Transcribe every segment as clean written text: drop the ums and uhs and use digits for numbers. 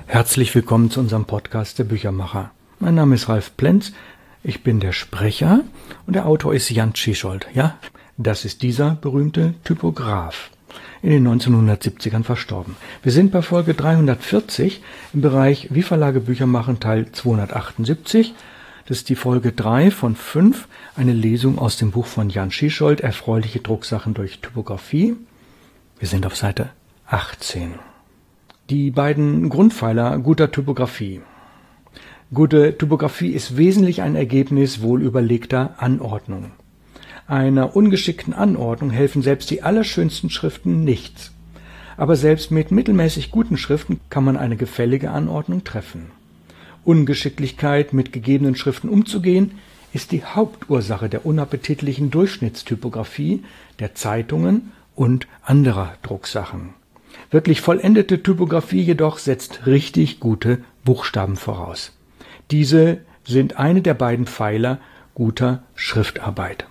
Herzlich willkommen zu unserem Podcast der Büchermacher. Mein Name ist Ralf Plenz, ich bin der Sprecher und der Autor ist Jan Tschichold. Ja, das ist dieser berühmte Typograf, in den 1970ern verstorben. Wir sind bei Folge 340 im Bereich Wie Verlage Bücher machen, Teil 278. Das ist die Folge 3 von 5, eine Lesung aus dem Buch von Jan Tschichold, Erfreuliche Drucksachen durch Typografie. Wir sind auf Seite 18. Die beiden Grundpfeiler guter Typografie. Gute Typografie ist wesentlich ein Ergebnis wohlüberlegter Anordnung. Einer ungeschickten Anordnung helfen selbst die allerschönsten Schriften nichts. Aber selbst mit mittelmäßig guten Schriften kann man eine gefällige Anordnung treffen. Ungeschicklichkeit, mit gegebenen Schriften umzugehen, ist die Hauptursache der unappetitlichen Durchschnittstypografie der Zeitungen und anderer Drucksachen. Wirklich vollendete Typografie jedoch setzt richtig gute Buchstaben voraus. Diese sind eine der beiden Pfeiler guter Schriftarbeit.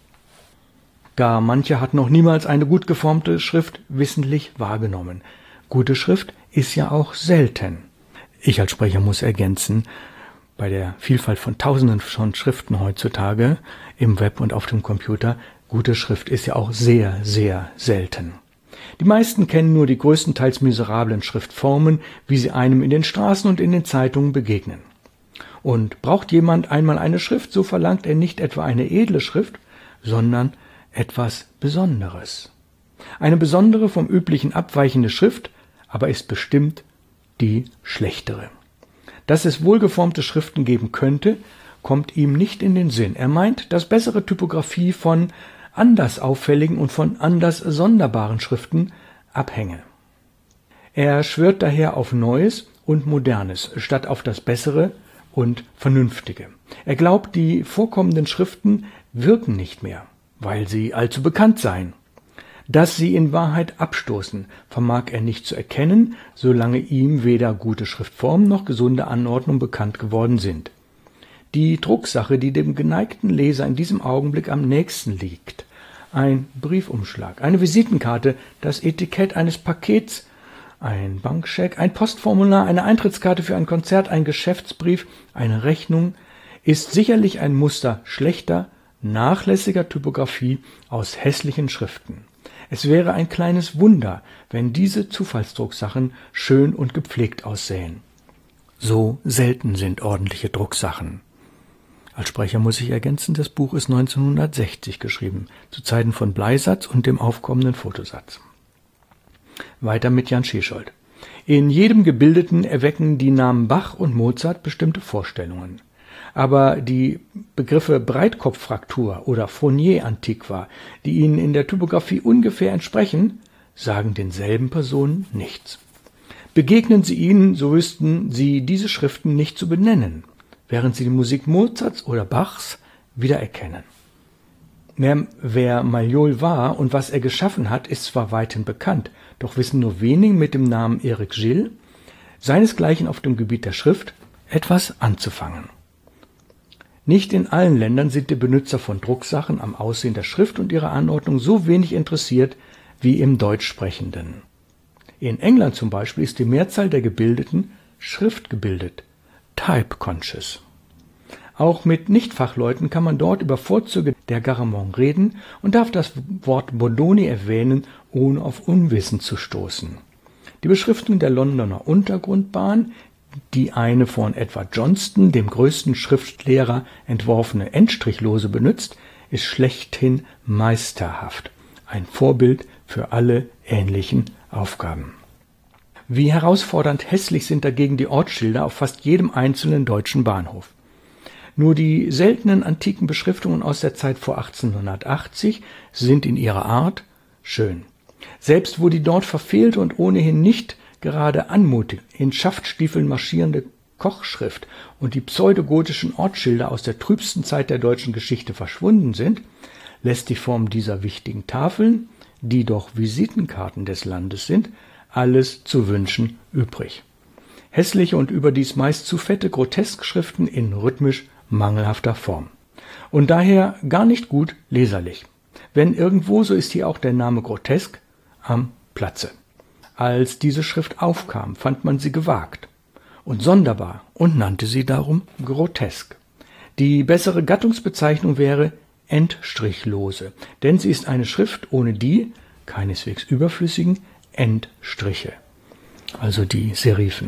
Gar mancher hat noch niemals eine gut geformte Schrift wissentlich wahrgenommen. Gute Schrift ist ja auch selten. Ich als Sprecher muss ergänzen, bei der Vielfalt von Tausenden von Schriften heutzutage im Web und auf dem Computer, gute Schrift ist ja auch sehr, sehr selten. Die meisten kennen nur die größtenteils miserablen Schriftformen, wie sie einem in den Straßen und in den Zeitungen begegnen. Und braucht jemand einmal eine Schrift, so verlangt er nicht etwa eine edle Schrift, sondern etwas Besonderes. Eine besondere, vom üblichen abweichende Schrift, aber ist bestimmt die schlechtere. Dass es wohlgeformte Schriften geben könnte, kommt ihm nicht in den Sinn. Er meint, dass bessere Typografie von anders auffälligen und von anders sonderbaren Schriften abhänge. Er schwört daher auf Neues und Modernes, statt auf das Bessere und Vernünftige. Er glaubt, die vorkommenden Schriften wirken nicht mehr, weil sie allzu bekannt seien. Dass sie in Wahrheit abstoßen, vermag er nicht zu erkennen, solange ihm weder gute Schriftformen noch gesunde Anordnung bekannt geworden sind. Die Drucksache, die dem geneigten Leser in diesem Augenblick am nächsten liegt, ein Briefumschlag, eine Visitenkarte, das Etikett eines Pakets, ein Bankscheck, ein Postformular, eine Eintrittskarte für ein Konzert, ein Geschäftsbrief, eine Rechnung, ist sicherlich ein Muster schlechter, nachlässiger Typografie aus hässlichen Schriften. Es wäre ein kleines Wunder, wenn diese Zufallsdrucksachen schön und gepflegt aussähen. So selten sind ordentliche Drucksachen. Als Sprecher muss ich ergänzen, das Buch ist 1960 geschrieben, zu Zeiten von Bleisatz und dem aufkommenden Fotosatz. Weiter mit Jan Tschichold. In jedem Gebildeten erwecken die Namen Bach und Mozart bestimmte Vorstellungen. Aber die Begriffe Breitkopffraktur oder Fournier Antiqua, die ihnen in der Typografie ungefähr entsprechen, sagen denselben Personen nichts. Begegnen sie ihnen, so wüssten sie diese Schriften nicht zu benennen, während sie die Musik Mozarts oder Bachs wiedererkennen. Wer Mallol war und was er geschaffen hat, ist zwar weithin bekannt, doch wissen nur wenige mit dem Namen Eric Gill, seinesgleichen auf dem Gebiet der Schrift, etwas anzufangen. Nicht in allen Ländern sind die Benutzer von Drucksachen am Aussehen der Schrift und ihrer Anordnung so wenig interessiert wie im Deutschsprechenden. In England zum Beispiel ist die Mehrzahl der Gebildeten schriftgebildet, type-conscious. Auch mit Nichtfachleuten kann man dort über Vorzüge der Garamond reden und darf das Wort Bodoni erwähnen, ohne auf Unwissen zu stoßen. Die Beschriftung der Londoner Untergrundbahn, die eine von Edward Johnston, dem größten Schriftlehrer, entworfene Endstrichlose benutzt, ist schlechthin meisterhaft. Ein Vorbild für alle ähnlichen Aufgaben. Wie herausfordernd hässlich sind dagegen die Ortsschilder auf fast jedem einzelnen deutschen Bahnhof. Nur die seltenen antiken Beschriftungen aus der Zeit vor 1880 sind in ihrer Art schön. Selbst wo die dort verfehlte und ohnehin nicht gerade anmutig in Schaftstiefeln marschierende Kochschrift und die pseudogotischen Ortsschilder aus der trübsten Zeit der deutschen Geschichte verschwunden sind, lässt die Form dieser wichtigen Tafeln, die doch Visitenkarten des Landes sind, alles zu wünschen übrig. Hässliche und überdies meist zu fette Groteskschriften in rhythmisch mangelhafter Form. Und daher gar nicht gut leserlich. Wenn irgendwo, so ist hier auch der Name grotesk am Platze. Als diese Schrift aufkam, fand man sie gewagt. und sonderbar und nannte sie darum grotesk. Die bessere Gattungsbezeichnung wäre Endstrichlose, denn sie ist eine Schrift ohne die, keineswegs überflüssigen, Endstriche, also die Serifen.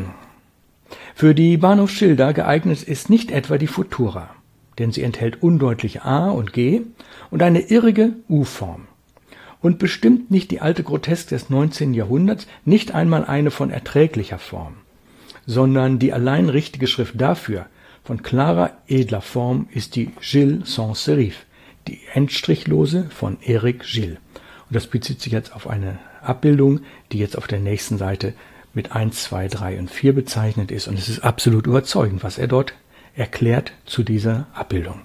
Für die Bahnhofsschilder geeignet ist nicht etwa die Futura, denn sie enthält undeutliche A und G und eine irrige U-Form. Und bestimmt nicht die alte Grotesk des 19. Jahrhunderts, nicht einmal eine von erträglicher Form, sondern die allein richtige Schrift dafür, von klarer, edler Form, ist die Gilles sans Serif, die Endstrichlose von Eric Gilles. Und das bezieht sich jetzt auf eine Abbildung, die jetzt auf der nächsten Seite mit 1, 2, 3 und 4 bezeichnet ist. Und es ist absolut überzeugend, was er dort erklärt zu dieser Abbildung.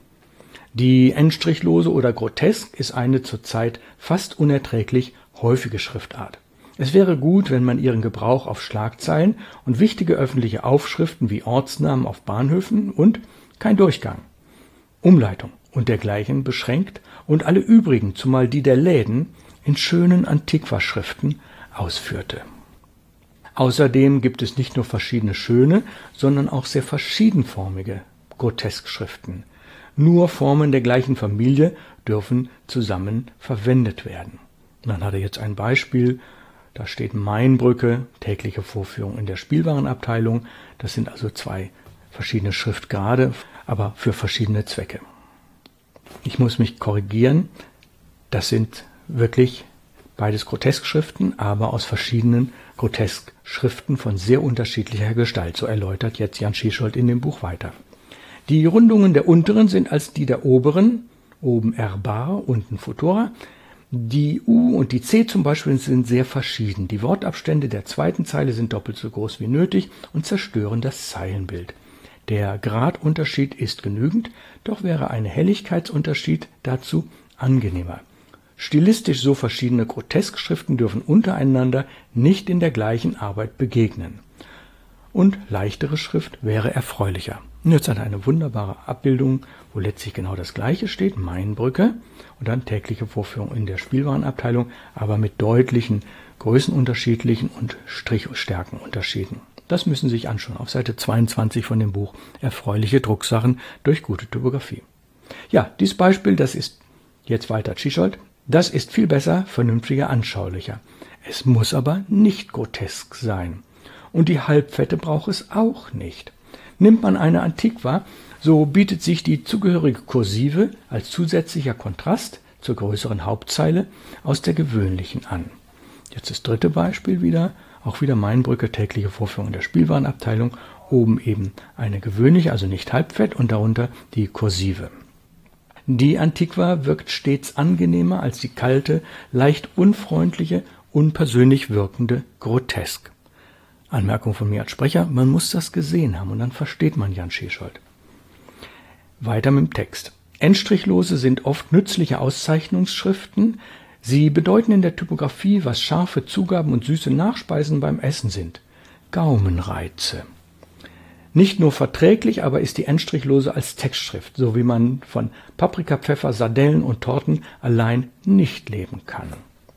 Die Endstrichlose oder Grotesk ist eine zurzeit fast unerträglich häufige Schriftart. Es wäre gut, wenn man ihren Gebrauch auf Schlagzeilen und wichtige öffentliche Aufschriften wie Ortsnamen auf Bahnhöfen und kein Durchgang, Umleitung und dergleichen beschränkt und alle übrigen, zumal die der Läden, in schönen Antiqua-Schriften ausführte. Außerdem gibt es nicht nur verschiedene schöne, sondern auch sehr verschiedenformige Grotesk-Schriften. Nur Formen der gleichen Familie dürfen zusammen verwendet werden. Und dann hat er jetzt ein Beispiel, da steht Mainbrücke, tägliche Vorführung in der Spielwarenabteilung. Das sind also 2 verschiedene Schriftgrade, aber für verschiedene Zwecke. Ich muss mich korrigieren, das sind wirklich beides Grotesk-Schriften, aber aus verschiedenen Grotesk-Schriften von sehr unterschiedlicher Gestalt. So erläutert jetzt Jan Schießscholdt in dem Buch weiter. Die Rundungen der unteren sind als die der oberen, oben R-Bar, unten Futura. Die U und die C zum Beispiel sind sehr verschieden. Die Wortabstände der zweiten Zeile sind doppelt so groß wie nötig und zerstören das Zeilenbild. Der Gradunterschied ist genügend, doch wäre ein Helligkeitsunterschied dazu angenehmer. Stilistisch so verschiedene Grotesk-Schriften dürfen untereinander nicht in der gleichen Arbeit begegnen. Und leichtere Schrift wäre erfreulicher. Und jetzt hat er eine wunderbare Abbildung, wo letztlich genau das Gleiche steht, Mainbrücke, und dann tägliche Vorführung in der Spielwarenabteilung, aber mit deutlichen größenunterschiedlichen und Strichstärkenunterschieden. Das müssen Sie sich anschauen, auf Seite 22 von dem Buch Erfreuliche Drucksachen durch gute Typografie. Ja, dieses Beispiel, das ist jetzt weiter Schießscholdt, das ist viel besser, vernünftiger, anschaulicher. Es muss aber nicht grotesk sein. Und die Halbfette braucht es auch nicht. Nimmt man eine Antiqua, so bietet sich die zugehörige Kursive als zusätzlicher Kontrast zur größeren Hauptzeile aus der gewöhnlichen an. Jetzt das dritte Beispiel wieder, auch wieder Mainbrücke, tägliche Vorführung in der Spielwarenabteilung, oben eben eine gewöhnliche, also nicht halbfett und darunter die Kursive. Die Antiqua wirkt stets angenehmer als die kalte, leicht unfreundliche, unpersönlich wirkende Grotesk. Anmerkung von mir als Sprecher, man muss das gesehen haben und dann versteht man Jan Schießscholdt. Weiter mit dem Text. Endstrichlose sind oft nützliche Auszeichnungsschriften. Sie bedeuten in der Typografie, was scharfe Zugaben und süße Nachspeisen beim Essen sind. Gaumenreize. Nicht nur verträglich, aber ist die Endstrichlose als Textschrift, so wie man von Paprika, Pfeffer, Sardellen und Torten allein nicht leben kann.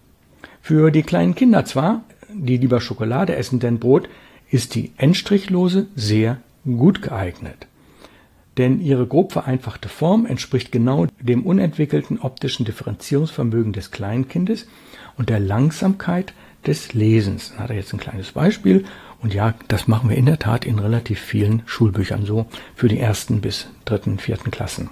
Für die kleinen Kinder zwar, die lieber Schokolade essen denn Brot, ist die Endstrichlose sehr gut geeignet. Denn ihre grob vereinfachte Form entspricht genau dem unentwickelten optischen Differenzierungsvermögen des Kleinkindes und der Langsamkeit des Lesens. Da hat er jetzt ein kleines Beispiel. Und ja, das machen wir in der Tat in relativ vielen Schulbüchern so für die 1. bis 3., 4. Klassen.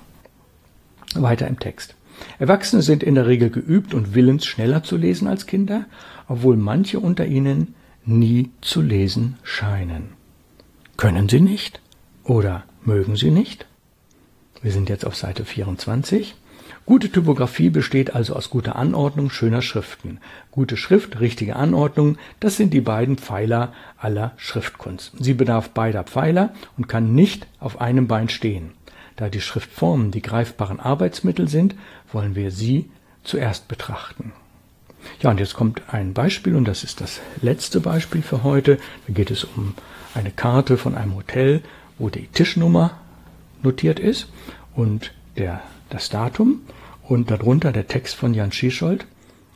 Weiter im Text. Erwachsene sind in der Regel geübt und willens, schneller zu lesen als Kinder, obwohl manche unter ihnen nie zu lesen scheinen. Können sie nicht? Oder mögen sie nicht? Wir sind jetzt auf Seite 24. Gute Typografie besteht also aus guter Anordnung schöner Schriften. Gute Schrift, richtige Anordnung, das sind die beiden Pfeiler aller Schriftkunst. Sie bedarf beider Pfeiler und kann nicht auf einem Bein stehen. Da die Schriftformen die greifbaren Arbeitsmittel sind, wollen wir sie zuerst betrachten. Ja, und jetzt kommt ein Beispiel, und das ist das letzte Beispiel für heute. Da geht es um eine Karte von einem Hotel, wo die Tischnummer notiert ist und das Datum und darunter der Text von Jan Schießscholdt.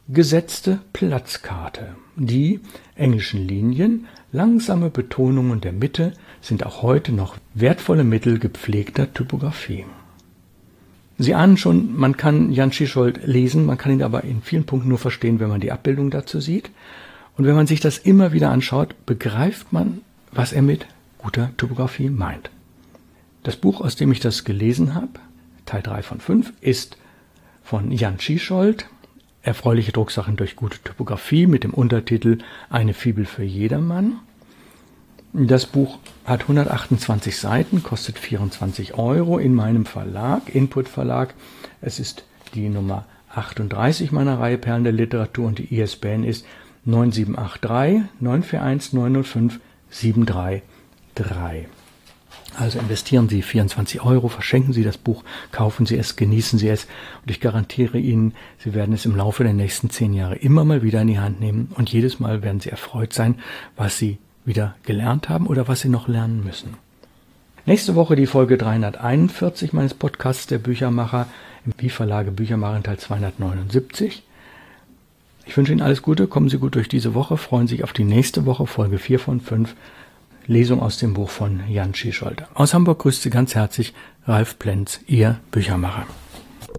Gesetzte Platzkarte. Die englischen Linien, langsame Betonungen der Mitte sind auch heute noch wertvolle Mittel gepflegter Typografie. Sie ahnen schon, man kann Jan Tschichold lesen, man kann ihn aber in vielen Punkten nur verstehen, wenn man die Abbildung dazu sieht. Und wenn man sich das immer wieder anschaut, begreift man, was er mit guter Typografie meint. Das Buch, aus dem ich das gelesen habe, Teil 3 von 5, ist von Jan Tschichold, Erfreuliche Drucksachen durch gute Typografie mit dem Untertitel Eine Fibel für jedermann. Das Buch hat 128 Seiten, kostet 24 € in meinem Verlag, Input Verlag. Es ist die Nummer 38 meiner Reihe Perlen der Literatur und die ISBN ist 9783 941 905 733. Also investieren Sie 24 €, verschenken Sie das Buch, kaufen Sie es, genießen Sie es und ich garantiere Ihnen, Sie werden es im Laufe der nächsten 10 Jahre immer mal wieder in die Hand nehmen und jedes Mal werden Sie erfreut sein, was Sie wieder gelernt haben oder was Sie noch lernen müssen. Nächste Woche die Folge 341 meines Podcasts der Büchermacher im Wie-Verlage Büchermacher Teil 279. Ich wünsche Ihnen alles Gute, kommen Sie gut durch diese Woche, freuen sich auf die nächste Woche, Folge 4 von 5. Lesung aus dem Buch von Jan Tschichold. Aus Hamburg grüßt Sie ganz herzlich Ralf Plenz, Ihr Büchermacher.